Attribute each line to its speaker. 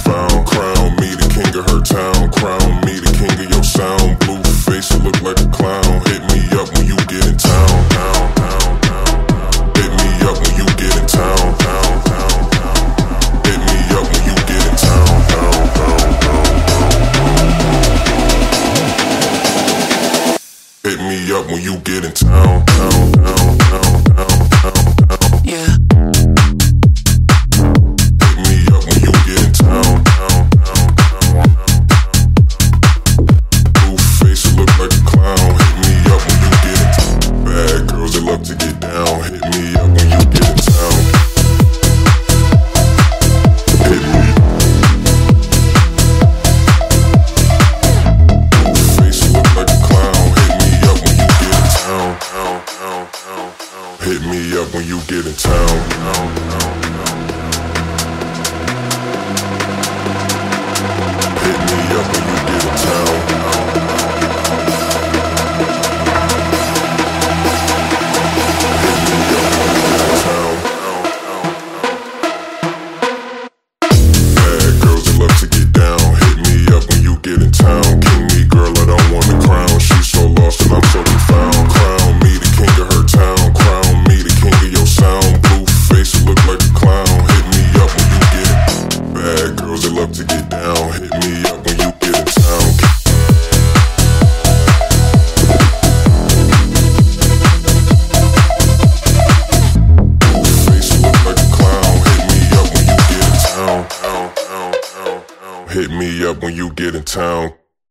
Speaker 1: found. Crown me the king of her town. Crown me the king of your sound. Blue face, you look like a clown. Hit me up when you get in town. Hit me up when you get in town. Hit me up when you get in town. Hit me up when you get in town.
Speaker 2: Yeah.
Speaker 1: Hit me up when you get in town. Blue face, you look like a clown. Hit me up when you get in town. Bad girls, they love to get down. Hit me up when you get in town. Hit me. Blue face, you look like a clown. Hit me up when you get in town. Hit me up when you get in town. Hit me up when you get in town. Hit me up when you get in town. Bad girls that love to get down. Hit me up when you get in town. King me, girl, I don't want the crown. She's so lost and I'm so confound. Crown me the king of her town. Crown me the king of your sound. Blue face, you look like a clown. Hit me up when you get it. Bad girls that love to get down. Hit me up when you get in town. Blue face, you look like a clown. Hit me up when you get in town. Hit me up when you get in town.